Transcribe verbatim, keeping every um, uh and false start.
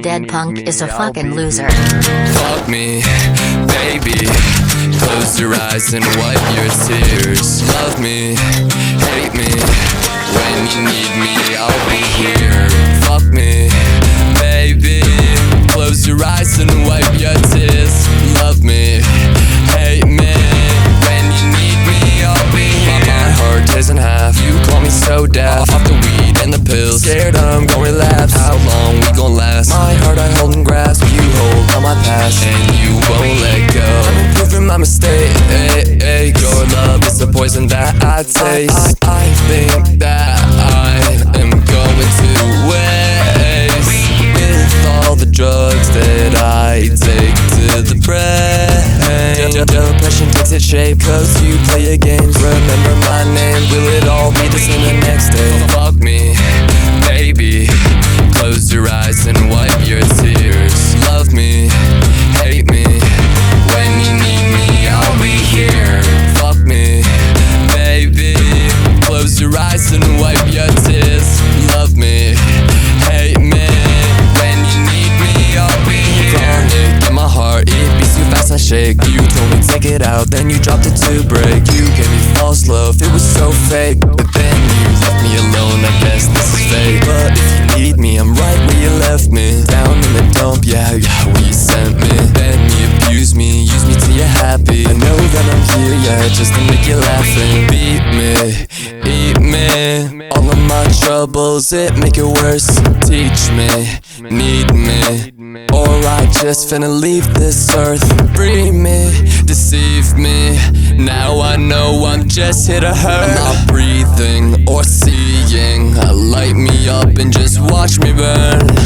dead punk is a fucking loser. Fuck me, baby. Close your eyes and wipe your tears. Love me, hate me. When you need me, I'll be here. Fuck me, baby. Close your eyes and wipe your tears. Love me, hate me. When you need me, I'll be here. My heart tears in half. You call me so deaf. Off the weed and the pills. Scared I'm gon' relapse. How long we gon' last? My heart I hold and grasp. You hold on my past and you won't let go. I'm improving my mistake. Your love is the poison that I taste. I, I think that I am going to waste with all the drugs that I take to the brain. Depression takes its shape cause you play your games. Remember my name, will it all be the same the next day? Fuck me, baby. Close your eyes and wipe your tears. Love me, hate me. When you need me, I'll be here. Fuck me, baby. Close your eyes and wipe your tears. Love me, hate me. When you need me, I'll be here. Chronic in my heart, it beats too fast, I shake. You told me take it out, then you dropped it to break. You gave me false love, it was so fake. But then you left me alone, I guess this is fate. But if you need me, I'm right where you left me. Down in the dump, yeah, yeah, where you sent me. Then you abuse me, use me till you're happy. I know that I'm here, yeah, just to make you laugh and beat me, eat me. All of my troubles, it make it worse. Teach me, need me, or I just finna leave this earth. Free me, deceive me. Now I know I'm just here to hurt. I'm not breathing or seeing. Light me up and just watch me burn.